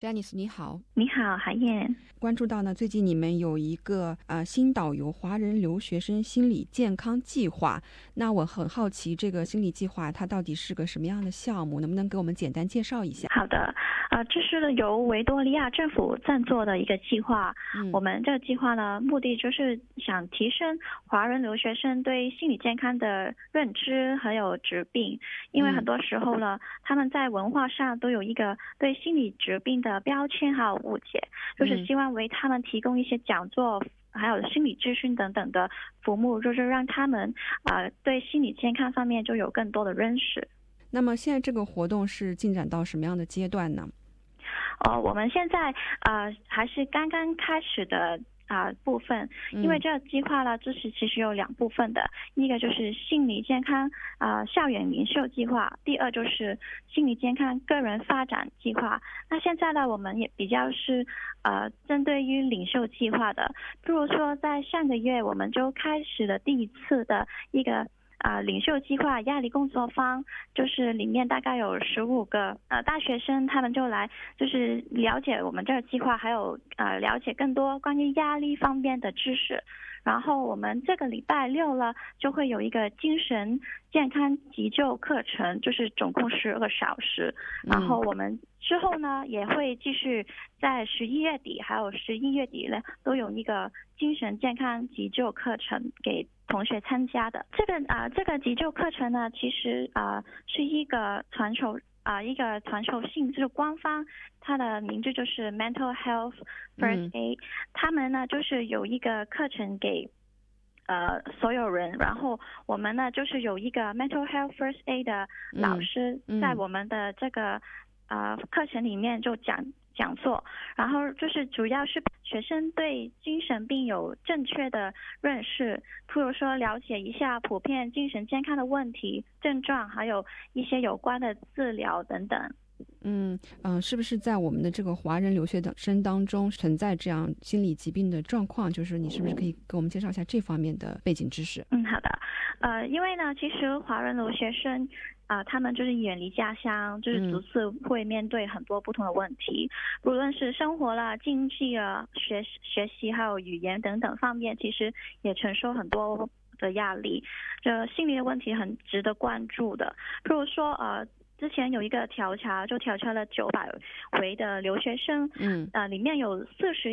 Janice 你好。 你好，海燕。 关注到呢，最近你们有一个新导游华人留学生心理健康计划。那我很好奇，这个心理计划它到底是个什么样的项目？能不能给我们简单介绍一下？ 好的，这是由维多利亚政府赞助的一个计划。我们这个计划呢，目的就是想提升华人留学生对心理健康的认知还有疾病，因为很多时候呢，他们在文化上都有一个对心理疾病的标签还有误解，就是希望为他们提供一些讲座还有心理咨询等等的服务，就是让他们对心理健康方面就有更多的认识。 那么现在这个活动是进展到什么样的阶段呢？ 我们现在还是刚刚开始的部分，因为这个计划呢，这是其实有两部分的，一个就是心理健康校园领袖计划，第二就是心理健康个人发展计划。那现在呢，我们也比较是针对于领袖计划的，比如说在上个月我们就开始了第一次的一个领袖计划压力工作坊，就是里面大概有15个大学生，他们就来就是了解我们这个计划，还有了解更多关于压力方面的知识。然后我们这个礼拜6呢，就会有一个精神健康急救课程，就是总共12个小时。然后我们之后呢，也会继续在11月底还有11月底呢，都有一个精神健康急救课程给同学参加的。这个急救课程呢，其实是一个传授性，就是官方，它的名字就是 Mental Health First Aid。他们呢就是有一个课程给所有人，然后我们呢就是有一个 Mental Health First Aid 的老师在我们的这个课程里面就讲座，然后就是主要是学生对精神病有正确的认识，譬如说了解一下普遍精神健康的问题症状，还有一些有关的治疗等等。 是不是在我们的这个华人留学生当中存在这样心理疾病的状况？就是你是不是可以给我们介绍一下这方面的背景知识？ 好的。因为呢，其实华人留学生他们就是远离家乡，就是独自会面对很多不同的问题，不论是生活啦、经济啦、学习还有语言等等方面，其实也承受很多的压力。这心理的问题很值得关注的，譬如说之前有一个调查，就调查了900位的留学生，里面有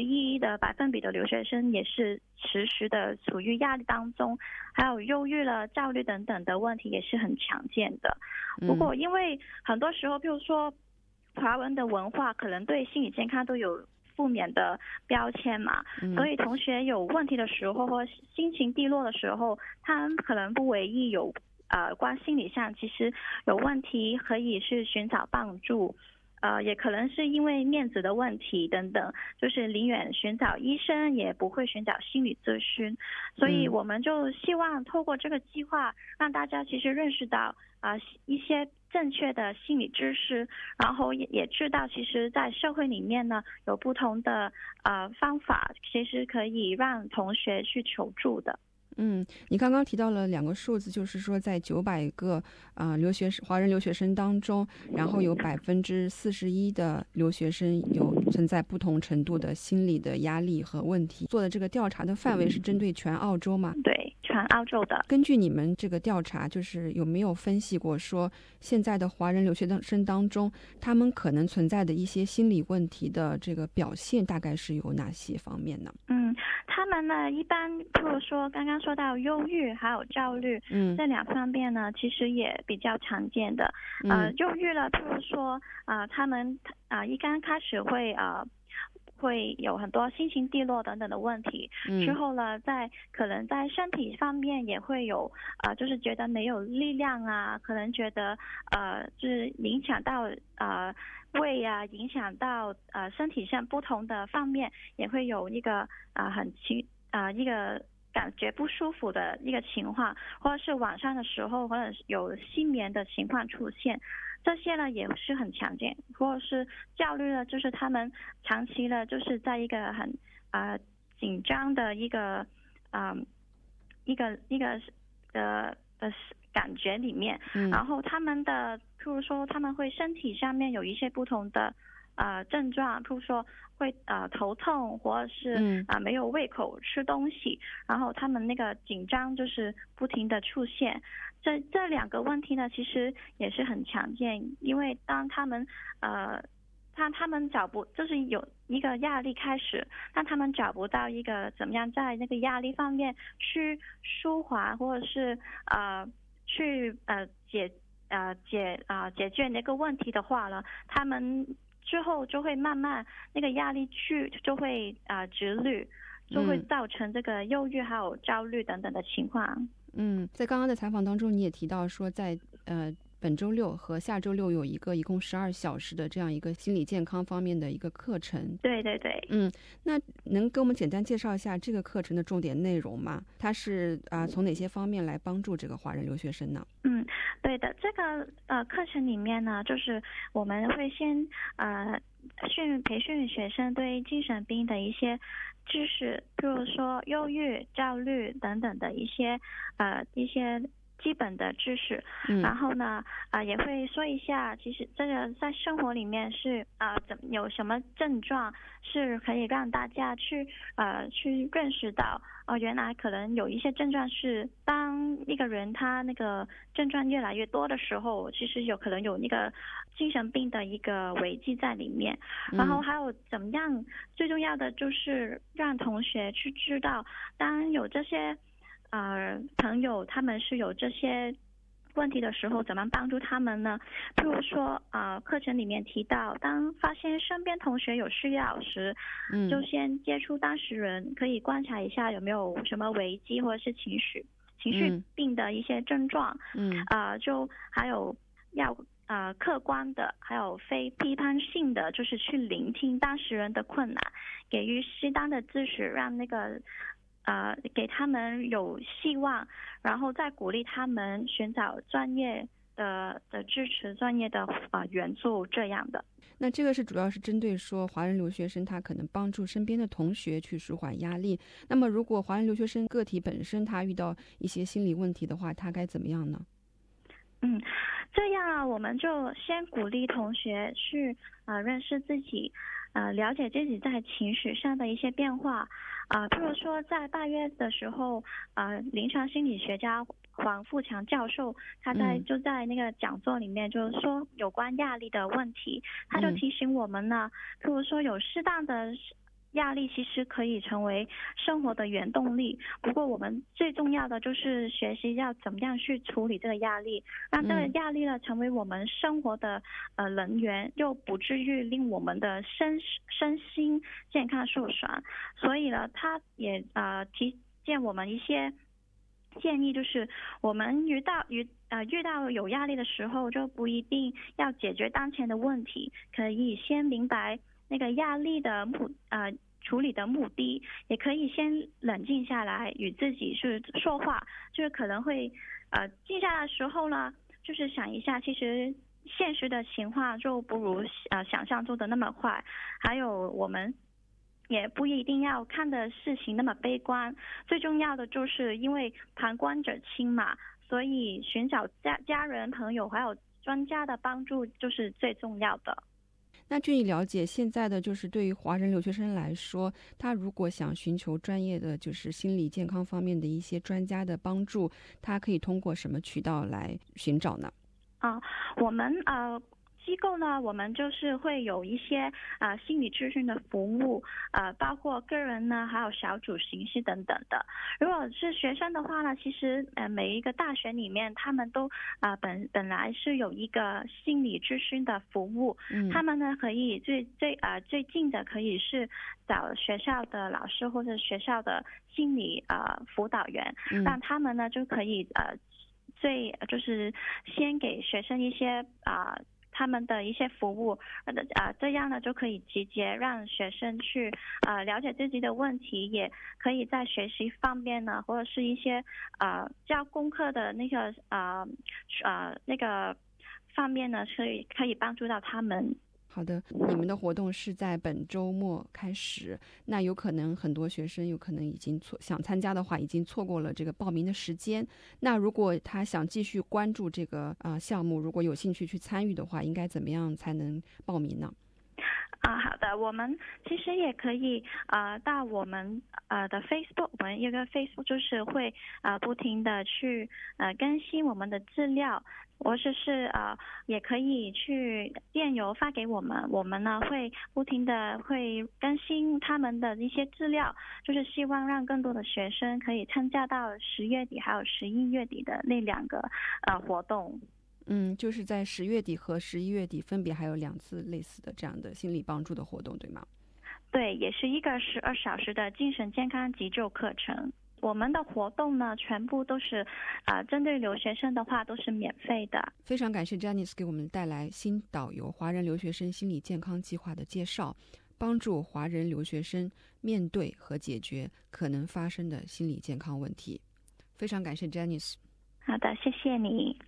41%的留学生也是持续的处于压力当中，还有忧郁了、焦虑等等的问题也是很常见的。不过因为很多时候，比如说华文的文化可能对心理健康都有负面的标签嘛，所以同学有问题的时候或心情低落的时候，他们可能不唯一有关心理上其实有问题，可以是寻找帮助，也可能是因为面子的问题等等，就是宁愿寻找医生也不会寻找心理咨询。所以我们就希望透过这个计划，让大家其实认识到一些正确的心理知识，然后也知道其实在社会里面呢有不同的方法，其实可以让同学去求助的。 你刚刚提到了2个数字，就是说在900个华人留学生当中，然后有41%的留学生有存在不同程度的心理的压力和问题。做的这个调查的范围是针对全澳洲吗？ 对，全澳洲的。 根据你们这个调查，就是有没有分析过说现在的华人留学生当中，他们可能存在的一些心理问题的这个表现大概是有哪些方面呢？ 他们呢一般譬如说刚刚说到忧郁还有焦虑，这2方面呢其实也比较常见的。忧郁了，譬如说他们一刚开始会有很多心情低落等等的问题，之后呢可能在身体方面也会有就是觉得没有力量可能觉得就是影响到胃影响到身体上不同的方面，也会有一个一个感觉不舒服的一个情况，或者是晚上的时候或者有失眠的情况出现，这些呢也是很常见。或者是焦虑呢，就是他们长期呢就是在一个很紧张的一个感觉里面，然后他们的譬如说他们会身体上面有一些不同的症状，比如说会头痛，或者是没有胃口吃东西，然后他们那个紧张就是不停的出现。这两个问题呢，其实也是很常见，因为当他们他们就是有一个压力开始，但他们找不到一个怎么样在那个压力方面去舒缓，或者是去解决那个问题的话呢，他们之后就会慢慢那个压力就会直率，就会造成这个忧郁还有焦虑等等的情况。 在刚刚的采访当中，你也提到说在本周六和下周六有一个一共12小时的这样一个心理健康方面的一个课程。 对对对。 那能给我们简单介绍一下这个课程的重点内容吗？它是从哪些方面来帮助这个华人留学生呢？ 对的，这个课程里面呢，就是我们会先培训学生对精神病的一些知识，比如说忧郁、焦虑等等的一些基本的知识。然后呢也会说一下其实这个在生活里面是有什么症状是可以让大家去认识到原来可能有一些症状是当一个人他那个症状越来越多的时候，其实有可能有那个精神病的一个危机在里面。然后还有怎么样，最重要的就是让同学去知道当有这些朋友他们是有这些问题的时候，怎么帮助他们呢？譬如说课程里面提到，当发现身边同学有需要时，就先接触当事人，可以观察一下有没有什么危机或者是情绪病的一些症状。就还有要客观的还有非批判性的，就是去聆听当事人的困难，给予适当的支持，让那个给他们有希望，然后再鼓励他们寻找专业的支持、专业的援助这样的。 那这个是主要是针对说华人留学生他可能帮助身边的同学去舒缓压力。那么如果华人留学生个体本身他遇到一些心理问题的话，他该怎么样呢？ 这样我们就先鼓励同学去认识自己，了解自己在情绪上的一些变化。譬如说在8月的时候，临床心理学家黄富强教授他就在那个讲座里面就是说有关压力的问题，他就提醒我们呢，譬如说有适当的压力其实可以成为生活的原动力，不过我们最重要的就是学习要怎么样去处理这个压力，让这个压力呢成为我们生活的能源，又不至于令我们的身心健康受损。所以呢他也提荐我们一些建议，就是我们遇到有压力的时候，就不一定要解决当前的问题，可以先明白那个压力的处理的目的，也可以先冷静下来与自己是说话，就是可能会静下来的时候呢，就是想一下其实现实的情况就不如想象中的那么坏，还有我们也不一定要看的事情那么悲观，最重要的就是因为旁观者清嘛，所以寻找家人朋友还有专家的帮助就是最重要的。 那据你了解，现在的就是对于华人留学生来说，他如果想寻求专业的就是心理健康方面的一些专家的帮助，他可以通过什么渠道来寻找呢？ 我们机构呢，我们就是会有一些心理咨询的服务，包括个人呢，还有小组形式等等的。如果是学生的话呢，其实每一个大学里面，他们都本来是有一个心理咨询的服务，他们呢可以最近的可以是找学校的老师或者学校的心理辅导员，让他们呢就可以就是先给学生一些他们的一些服务，这样呢就可以直接让学生去了解自己的问题，也可以在学习方面呢，或者是一些教功课的那个那个方面呢，可以帮助到他们。 好的，你们的活动是在本周末开始，那有可能很多学生有可能已经想参加的话，已经错过了这个报名的时间。那如果他想继续关注这个项目，如果有兴趣去参与的话，应该怎么样才能报名呢？ 好的，我们其实也可以到我们的 Facebook， 我们有个 Facebook 就是会不停的去更新我们的资料，或者是也可以去电邮发给我们，我们呢会不停的会更新他们的一些资料，就是希望让更多的学生可以参加到10月底还有11月底的那2个活动。 就是在10月底和11月底分别还有2次类似的这样的心理帮助的活动，对吗？ 对，也是一个12小时的精神健康急救课程。我们的活动呢，全部都是针对留学生的话都是免费的。 非常感谢 Janice 给我们带来新导游华人留学生心理健康计划的介绍，帮助华人留学生面对和解决可能发生的心理健康问题。非常感谢 Janice。 好的，谢谢你。